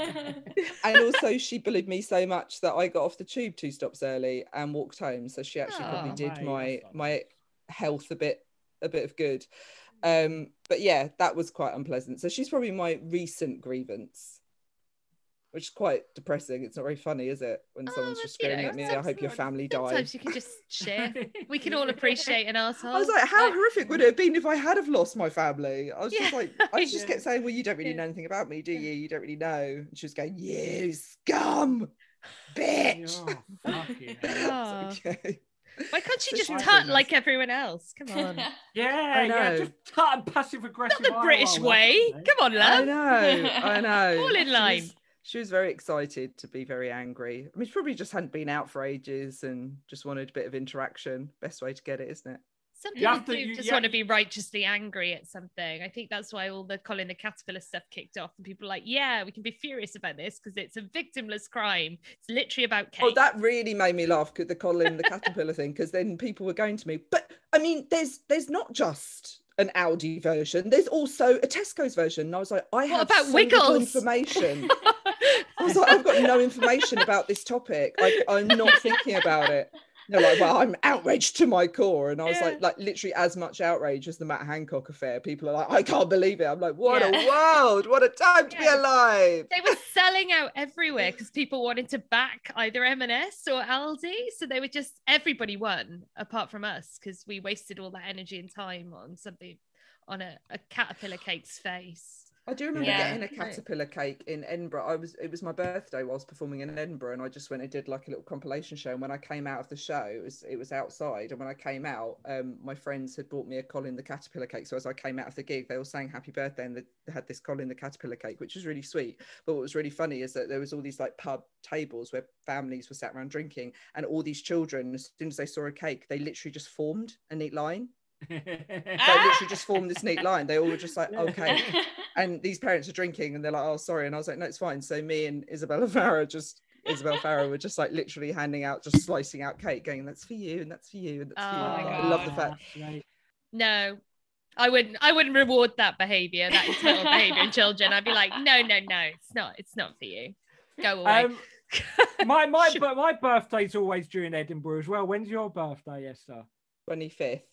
and also she bullied me so much that I got off the tube two stops early and walked home. So she actually oh, probably did mate, my my health a bit a bit of good. Um, but yeah, that was quite unpleasant. So she's probably my recent grievance. Which is quite depressing. It's not very funny, is it? When oh, someone's just screaming you know, at me, I hope your family dies. Sometimes you can just share. We can all appreciate an arsehole. I was like, how like... horrific would it have been if I had have lost my family? I was yeah. just like, I just yeah. kept saying, well, you don't really yeah. know anything about me, do you? You don't really know. And she was going, you scum, bitch. Oh, fucking hell. Okay. Why can't she just tut like everyone else? Come on. Yeah, I know. Yeah, just tut and passive aggressive. Not the British way. Come on, love. I know, I know. All in line. She was very excited to be very angry. I mean, she probably just hadn't been out for ages and just wanted a bit of interaction. Best way to get it, isn't it? Some people do you, just yeah. want to be righteously angry at something. I think that's why all the Colin the Caterpillar stuff kicked off. And people are like, yeah, we can be furious about this because it's a victimless crime. It's literally about cake. Oh, that really made me laugh, the Colin the Caterpillar thing, because then people were going to me. But, I mean, there's there's not just an Aldi version. There's also a Tesco's version. And I was like, I have what about so Wiggles? little information. I was like, I've got no information about this topic. I, I'm not thinking about it. They're like, well, I'm outraged to my core. And I was yeah. like, like literally as much outrage as the Matt Hancock affair. People are like, I can't believe it. I'm like, what yeah. a world. What a time to yeah. be alive. They were selling out everywhere because people wanted to back either M and S or Aldi. So they were just, everybody won apart from us because we wasted all that energy and time on something, on a, a caterpillar cake's face. I do remember yeah. getting a caterpillar cake in Edinburgh. I was it was my birthday whilst performing in Edinburgh, and I just went and did like a little compilation show. And when I came out of the show, it was it was outside. And when I came out, um, my friends had bought me a Colin the Caterpillar cake. So as I came out of the gig, they all sang "Happy Birthday," and they had this Colin the Caterpillar cake, which was really sweet. But what was really funny is that there was all these like pub tables where families were sat around drinking, and all these children, as soon as they saw a cake, they literally just formed a neat line. They literally just formed this neat line. They all were just like, okay. And these parents are drinking and they're like, oh, sorry. And I was like, no, it's fine. So me and Isabella Farah just Isabel Farah were just like literally handing out, just slicing out cake, going, that's for you and that's for you and that's oh for you. My I love the fact. No, I wouldn't I wouldn't reward that behaviour, that entitled behaviour in children. I'd be like, no, no, no, it's not, it's not for you. Go away. Um, my my but my birthday's always during Edinburgh as well. When's your birthday, Esther? twenty-fifth.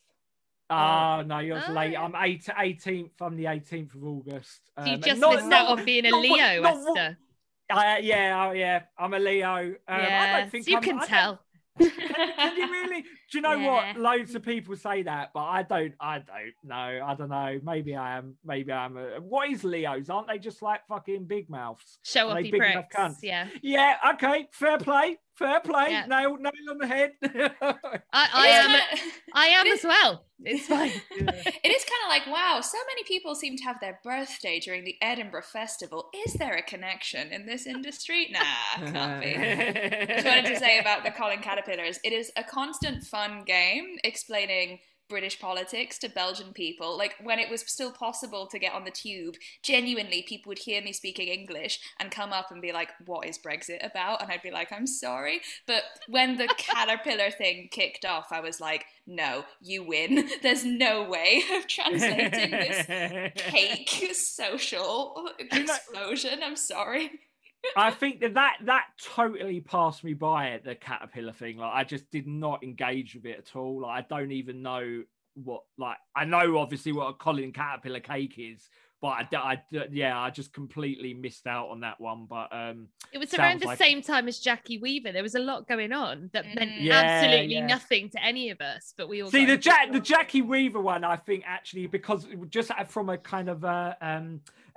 Oh, no, yours oh. late. I'm eight, eighteenth. I'm the eighteenth of August. Um, so you just not, missed not, out on being a not, Leo, not, Esther. Uh, yeah, oh, yeah. I'm a Leo. Um, yes, I don't think you I'm, can I tell. Can, can you really? Do you know yeah. what? Loads of people say that, but I don't. I don't know. I don't know. Maybe I am. Maybe I'm. A, what is Leos? Aren't they just like fucking big mouths? Show off your pricks. Yeah. Yeah. Okay. Fair play. Fair play. Yeah. Nail, nail on the head. I, I am. I am as well. It's fine. Yeah. It is kind of like, wow, so many people seem to have their birthday during the Edinburgh Festival. Is there a connection in this industry? Nah, can't be. Just wanted to say about the Colin Caterpillars. It is a constant fun game explaining British politics to Belgian people. Like when it was still possible to get on the tube, genuinely people would hear me speaking English and come up and be like, what is Brexit about? And I'd be like, I'm sorry. But when the caterpillar thing kicked off, I was like, no, you win. There's no way of translating this cake social explosion. I'm sorry. I think that, that that totally passed me by at the caterpillar thing. Like I just did not engage with it at all. Like I don't even know what, like I know obviously what a Colin Caterpillar cake is, but I, I yeah, I just completely missed out on that one. But um, it was around the like... same time as Jackie Weaver. There was a lot going on that meant yeah, absolutely yeah. nothing to any of us. But we all see the Jack the Jackie Weaver one. I think actually because just from a kind of a um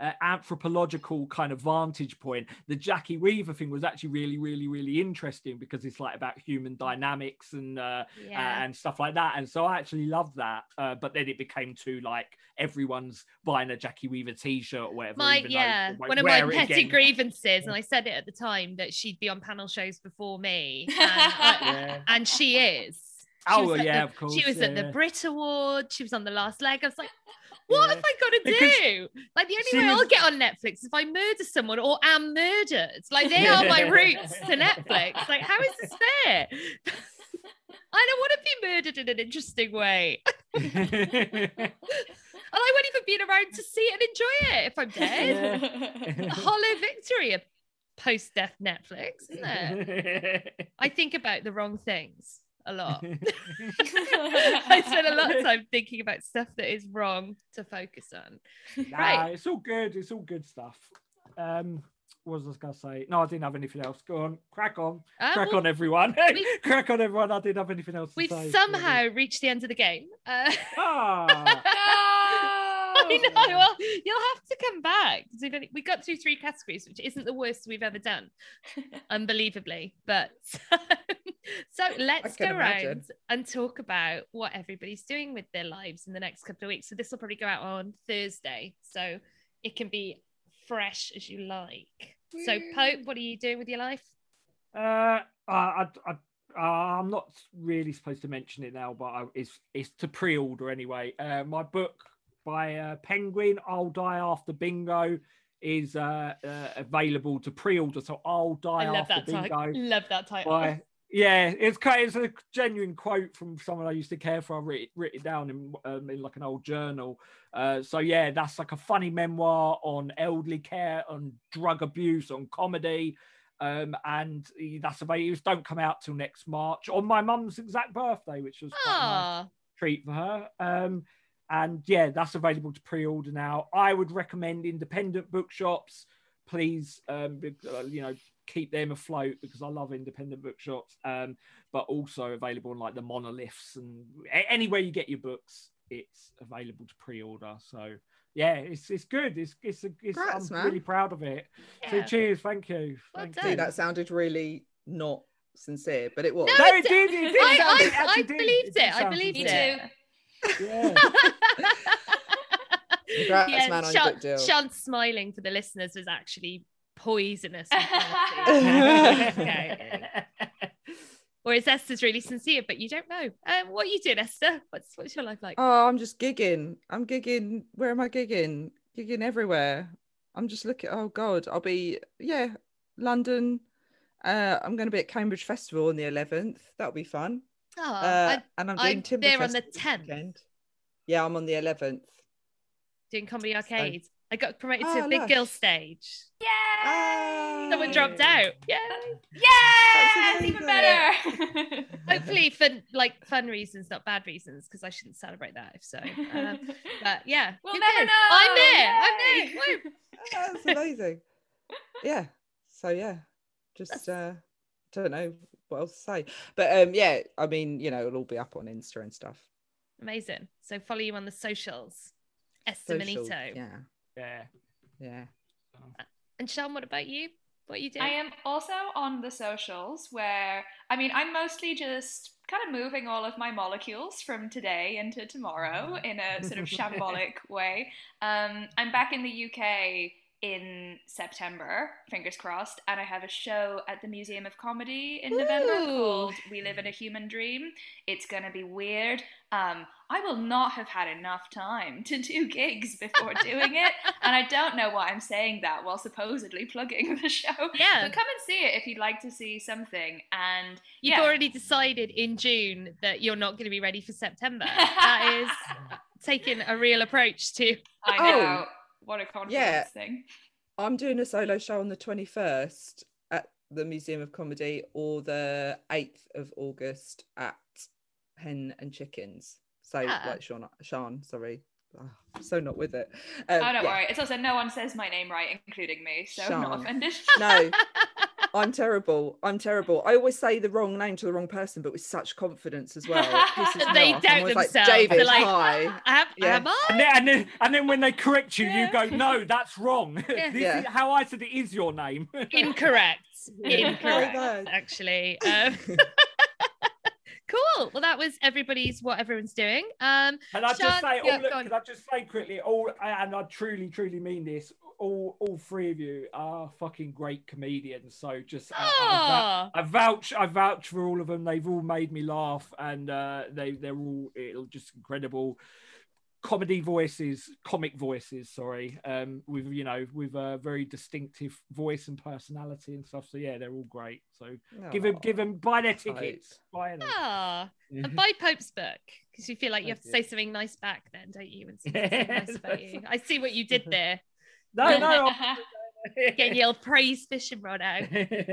uh, anthropological kind of vantage point, the Jackie Weaver thing was actually really, really, really interesting because it's like about human dynamics and uh, Yeah. uh, and stuff like that. And so I actually loved that. Uh, but then it became too like everyone's buying a Jackie Weaver t-shirt or whatever. My even though yeah, they won't one of my wear it petty again. grievances, and I said it at the time that she'd be on panel shows before me, and, I- Yeah. and she is. She Oh, was at yeah, the- of course, She was yeah, at the yeah. Brit Award. She was on the last leg. I was like, what Yeah. have I got to Because do? Like the she only way was- I'll get on Netflix is if I murder someone or am murdered. Like they are my roots to Netflix. Like how is this fair? I don't want to be murdered in an interesting way. And I won't even be around to see it and enjoy it if I'm dead. A hollow victory of post-death Netflix, isn't it? I think about the wrong things a lot. I spend a lot of time thinking about stuff that is wrong to focus on. Nah, Right. it's all good. It's all good stuff. Um, what was I going to say? No, I didn't have anything else. Go on, crack on, Uh, crack well, on, everyone. we- Crack on, everyone. I didn't have anything else to We've say. somehow reached the end of the game. Uh, Ah, I know. Well, you'll have to come back because we've only, we got through three categories, which isn't the worst we've ever done, unbelievably. But so let's go can around imagine. and talk about what everybody's doing with their lives in the next couple of weeks. So this will probably go out on Thursday, so it can be fresh as you like. So Pope, what are you doing with your life? uh, I, I, I, I'm not really supposed to mention it now, but I, it's it's to pre-order anyway. Uh, my book by uh, Penguin, I'll Die After Bingo, is uh, uh, available to pre-order. So I'll Die I love After that Bingo. title. Love that title. By, yeah, it's kind it's a genuine quote from someone I used to care for. I wrote it, written it down in, um, in like an old journal. Uh, so yeah, that's like a funny memoir on elderly care, on drug abuse, on comedy. Um, and that's available. Don't come out till next March on my mum's exact birthday, which was quite a nice Ah, treat for her. Um, and yeah, that's available to pre-order now. I would recommend independent bookshops. Please, um, be- uh, you know, keep them afloat because I love independent bookshops. Um, but also available on like the monoliths and a- anywhere you get your books, it's available to pre-order. So yeah, it's it's good. It's it's, a, it's Congrats, I'm man. really proud of it. So Yeah. cheers, thank you. Well Thank done. you. See, that sounded really not sincere, but it was. No, No, it did. It did. I, sound- it I, I actually did. believed did it. I sound believed Me sincere. it. too. Yeah. Congrats, Yeah, man, on Sean, your book deal. Sean's smiling for the listeners was actually poisonous. Okay. Whereas Esther's really sincere, but you don't know. Um, what are you doing, Esther? What's what's your life like? Oh, I'm just gigging. I'm gigging. Where am I gigging? Gigging everywhere. I'm just looking. Oh God, I'll be yeah, London. Uh, I'm going to be at Cambridge Festival on the eleventh. That'll be fun. Oh, Uh, I'm and I'm doing I'm Timber there on the Fest this tenth. weekend. Yeah, I'm on the eleventh. doing Comedy Arcade. I got promoted to Oh, a big lush. girl stage. Yay! Ah, Someone dropped out. Yeah. Yes, even amazing. better. Hopefully for like fun reasons, not bad reasons, because I shouldn't celebrate that if so. Um, but yeah, We'll who never cares? know. I'm there. I'm Yay. there. Woo. That's amazing. Yeah. So yeah, just uh, don't know what else to say, but um, yeah. I mean, you know, it'll all be up on Insta and stuff. Amazing. So follow you on the socials. Esther Socials, Manito. Yeah. Yeah. Yeah. And Sean, what about you? What are you doing? I am also on the socials where, I mean, I'm mostly just kind of moving all of my molecules from today into tomorrow in a sort of shambolic way. Um, I'm back in the U K in September, fingers crossed, and I have a show at the Museum of Comedy in November Ooh. called We Live in a Human Dream. It's going to be weird. Um, I will not have had enough time to do gigs before doing it, and I don't know why I'm saying that while supposedly plugging the show. Yeah. But come and see it if you'd like to see something. And You've yeah. already decided in June that you're not going to be ready for September. That is taking a real approach to. I Oh. know. What a confidence Yeah. thing. I'm doing a solo show on the twenty-first at the Museum of Comedy, or the eighth of August at Hen and Chickens. So Ah. like Sean, Sean, sorry. Oh, I'm so not with it. Um, Oh, don't yeah. worry. It's also no one says my name right, including me, so I'm not Sean. offended. No, I'm terrible. I'm terrible. I always say the wrong name to the wrong person, but with such confidence as well. It pisses me They off. doubt I'm always themselves. like, David, They're like, hi. Am, Yeah. am I? And then, and then, and then when they correct you, you go, no, that's wrong. Yeah. This Yeah. is how I said it is your name. Incorrect. Incorrect, bad. actually. Um, cool. Well, that was everybody's what everyone's doing. Um, And I just Sean, say, yeah, all, look, go on. can I just say quickly, all, and I truly, truly mean this, all, all three of you are fucking great comedians. So just, I, Aw. I, I vouch, I vouch for all of them. They've all made me laugh, and uh, they, they're all, it'll just incredible comedy voices, comic voices. Sorry, um, with you know, with a very distinctive voice and personality and stuff. So yeah, they're all great. So give them, give them, buy their tickets. Buy them. Ah, and buy Pope's book because you feel like you have to say something nice back, then, don't you? And say something nice about you. I see what you did there. No, no. Getting your old praise fishing rod out.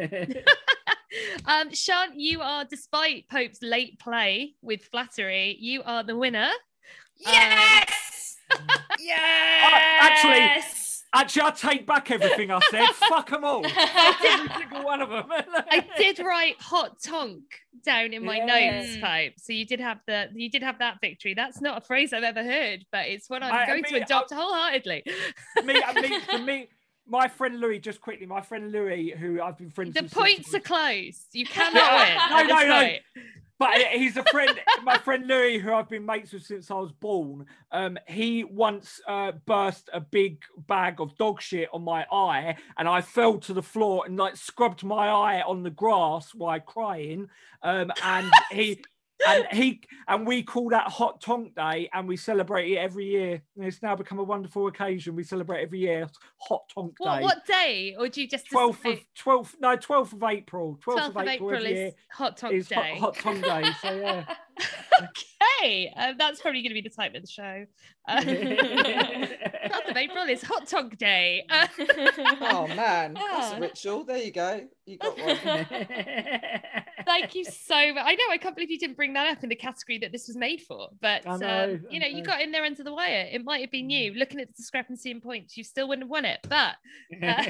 um, Sean, you are, despite Pope's late play with flattery, you are the winner. Yes! yes! Actually, actually, I take back everything I said. Fuck them all. Fuck every single one of them. I did write hot tonk down in my Yeah. notes, Pope. So you did have the you did have that victory. That's not a phrase I've ever heard, but it's one I'm I- I going mean, to adopt wholeheartedly. me, I mean, for me, my friend Louis, just quickly, my friend Louis, who I've been friends The with. points since- are closed. You cannot No, win. no, at no, this no. point. But he's a friend, my friend Louis, who I've been mates with since I was born. Um, he once uh, burst a big bag of dog shit on my eye, and I fell to the floor and like scrubbed my eye on the grass while crying. Um, and he, and he, and we call that Hot Tonk Day, and we celebrate it every year. And it's now become a wonderful occasion. We celebrate every year Hot Tonk What Day. what day? Or do you just twelfth decide- of twelfth no twelfth of April. twelfth, twelfth of April every year is Hot Tonk is Day. Hot, hot Tongue Day. So yeah. Okay, um, that's probably going to be the title of the show. Uh, twelfth of April is Hot Tonk Day. Uh, Oh man, that's Ah. a ritual. There you go. You got one. Thank you so much. I know, I can't believe you didn't bring that up in the category that this was made for, but I know, um, you I know, you know. got in there under the wire. It might have been you. Looking at the discrepancy in points, you still wouldn't have won it, but uh,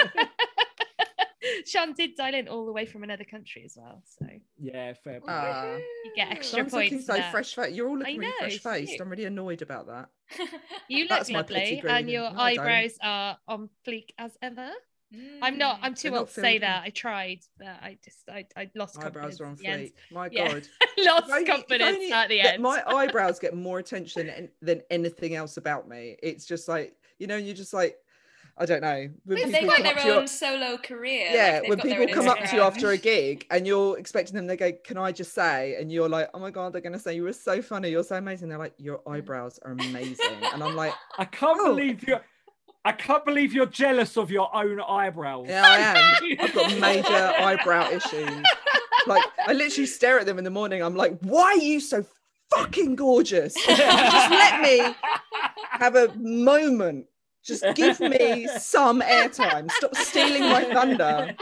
Sean did dial in all the way from another country as well, so Yeah, fair play. Ah. you get extra Sean's looking points. so for that. fresh faced. You're all looking I really know, fresh it's faced. cute. I'm really annoyed about that. You look That's my petty lovely, green. and your No, I don't. eyebrows are on fleek as ever. I'm not. I'm too They're old not to say filled in. that. I tried, but I just I, I lost My confidence eyebrows are on at the end. fleek. My Yeah. God. lost If only- if confidence only at the that end. My eyebrows get more attention en- than anything else about me. It's just like, you know, you're just like, I don't know. When But they've people got come up their to own your- solo career. yeah, like, they've when got their people own come up to you Instagram. after a gig and you're expecting them, they go, "Can I just say?" And you're like, "Oh my God, they're going to say you were so funny. You're so amazing." They're like, "Your eyebrows are amazing." And I'm like, I can't Oh. believe you. I can't believe you're jealous of your own eyebrows. "Yeah, I am. I've got major eyebrow issues." Like, I literally stare at them in the morning. I'm like, "Why are you so fucking gorgeous? Just let me have a moment. Just give me some airtime. Stop stealing my thunder."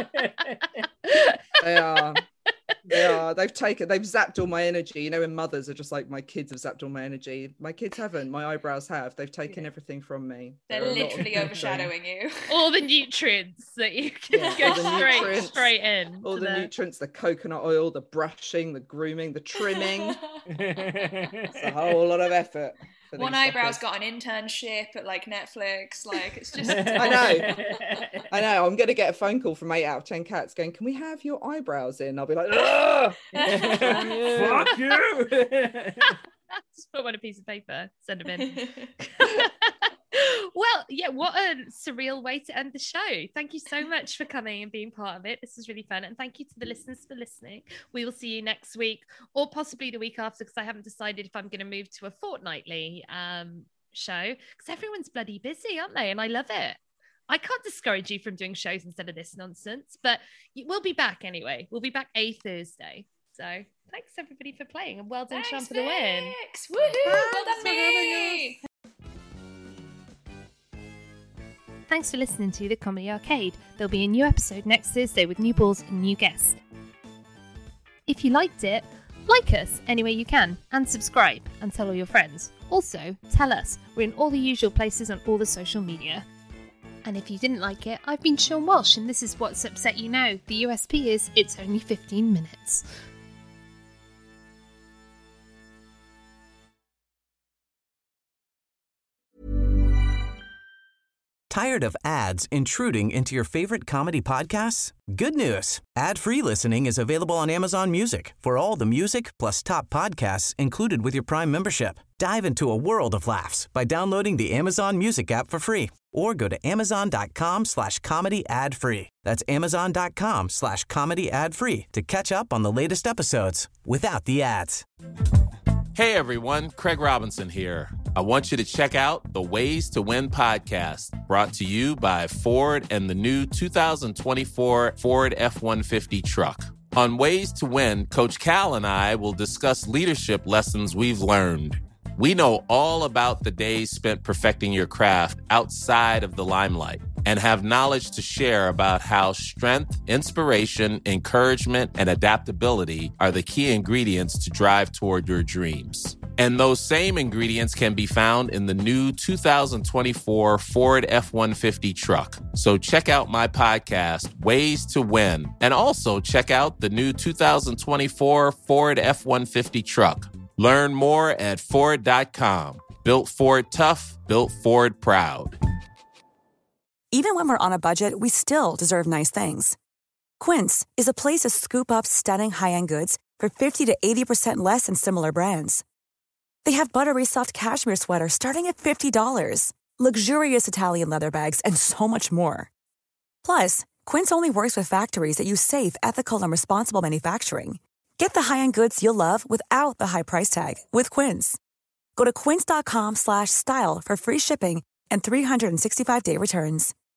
They are. They are. They've taken, they've zapped all my energy. You know, when mothers are just like, "My kids have zapped all my energy." My kids haven't. My eyebrows have. They've taken everything from me. They're They're a lot of literally good overshadowing you. all the nutrients that you can Yeah, go all the straight nutrients, straight in. all to the nutrients, the coconut oil, the brushing, the grooming, the trimming. It's a whole lot of effort. for One these eyebrow's suckers. got an internship at like Netflix. Like it's just. I know. I know. I'm going to get a phone call from eight out of ten cats going, "Can we have your eyebrows in?" I'll be like, "Ugh!" Fuck you. Just put one on a piece of paper, send them in. Well, yeah, what a surreal way to end the show. Thank you so much for coming and being part of it. This was really fun. And thank you to the listeners for listening. We will see you next week or possibly the week after, because I haven't decided if I'm going to move to a fortnightly um, show, because everyone's bloody busy, aren't they? And I love it. I can't discourage you from doing shows instead of this nonsense, but we'll be back anyway. We'll be back a Thursday. So thanks everybody for playing, and well done, Sean, for the win. Thanks. Woohoo! Well done, me. Thanks for listening to The Comedy Arcade. There'll be a new episode next Thursday with new balls and new guests. If you liked it, like us any way you can and subscribe and tell all your friends. Also, tell us. We're in all the usual places on all the social media. And if you didn't like it, I've been Sean Walsh, and this is What's Upset You Now. The U S P is it's only fifteen minutes. Tired of ads intruding into your favorite comedy podcasts? Good news. Ad-free listening is available on Amazon Music for all the music plus top podcasts included with your Prime membership. Dive into a world of laughs by downloading the Amazon Music app for free or go to amazon.com slash comedy ad free. That's amazon.com slash comedy ad free to catch up on the latest episodes without the ads. Hey everyone, Craig Robinson here. I want you to check out the Ways to Win podcast, brought to you by Ford and the new two thousand twenty-four Ford F one fifty truck. On Ways to Win, Coach Cal and I will discuss leadership lessons we've learned. We know all about the days spent perfecting your craft outside of the limelight and have knowledge to share about how strength, inspiration, encouragement, and adaptability are the key ingredients to drive toward your dreams. And those same ingredients can be found in the new two thousand twenty-four Ford F one fifty truck. So check out my podcast, Ways to Win, and also check out the new two thousand twenty-four Ford F one fifty truck. Learn more at Ford dot com. Built Ford tough, built Ford proud. Even when we're on a budget, we still deserve nice things. Quince is a place to scoop up stunning high-end goods for fifty to eighty percent less than similar brands. They have buttery soft cashmere sweaters starting at fifty dollars, luxurious Italian leather bags, and so much more. Plus, Quince only works with factories that use safe, ethical, and responsible manufacturing. Get the high-end goods you'll love without the high price tag with Quince. Go to quince.com slash style for free shipping and three sixty-five day returns.